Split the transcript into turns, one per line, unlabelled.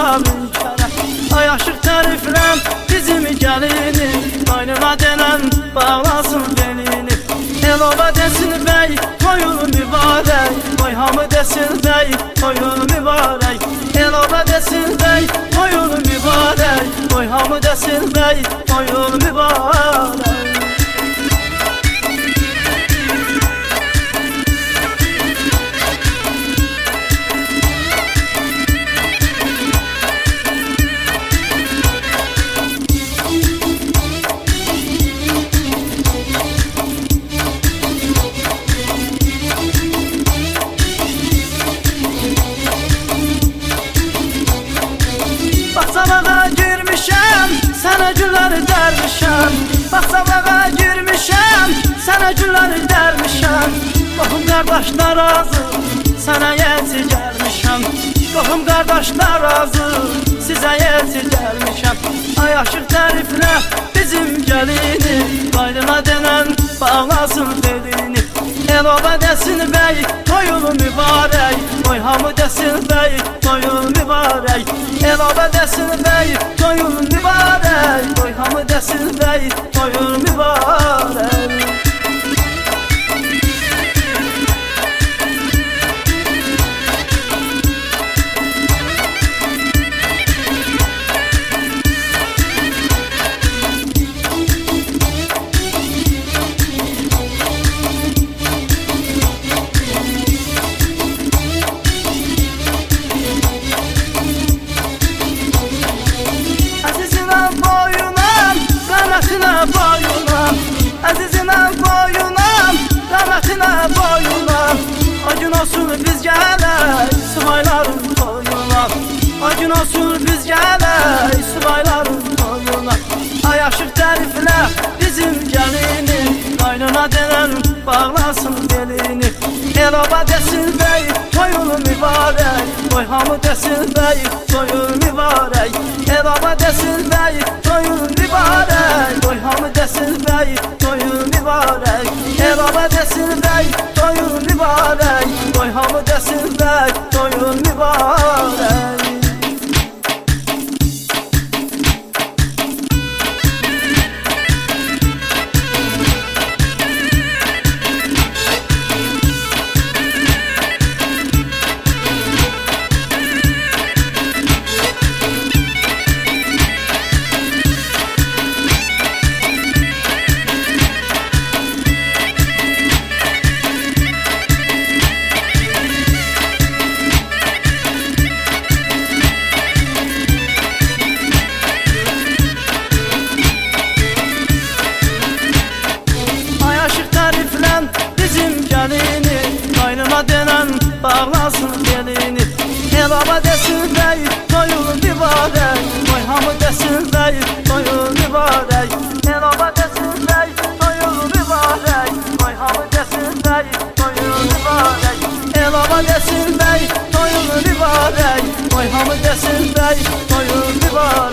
min kərə. Ay aşıq tərifləm bizim gəlini, qaynına denən bağlasın belini. Elova desin bəy, toyun mübarək, qoy hamı desin bəy, toyun mübarək. Elova desin bəy, toyun mübarək, qoy hamı desin bəy, toyun mübarək. Bağçabağa girmişəm, sənə gülləri dərmişəm. Bağçabağa girmişəm, sənə gülləri dərmişəm. Qohum qardaşlar razı, sənə yeti gəlmişəm. Qohum qardaşlar razı, sizə yeti gəlmişəm. Ay aşıq təriflə bizim gəlini, qaynına denən bağlasın belini. Elova desin bəy, toyun mübarək, qoy hamı desin bəy, toyun mübarək. Elova desin bəy, toyun mübarək, qoy hamı desin bəy, toyun mübarək. Əzizinə boyunam, rəhmətinə boyunam. O gün olsun biz gələk, subayların toyuna. O gün olsun biz gələk, subayların toyuna. Ay aşıq təriflə bizim gəlini, qaynına denən bağlasın belini. Elova desin bəy, toyun mübarək, qoy hamı desin bəy, toyun mübarək. Elova desin bəy, toyun mübarək, qoy hamı desin bəy, toyun mübarək. Elova desin bəy, toyun mübarək, qoy hamı desin bəy, toyun mübarək. Qaynına denən bağlasın belini. Elova desin bəy, toyun mübarək, qoy hamı desin bəy, toyun mübarək. Elova desin bəy, toyun mübarək, qoy hamı desin bəy, toyun mübarək. Elova desin bəy, toyun mübarək, qoy hamı desin bəy, toyun mübarək.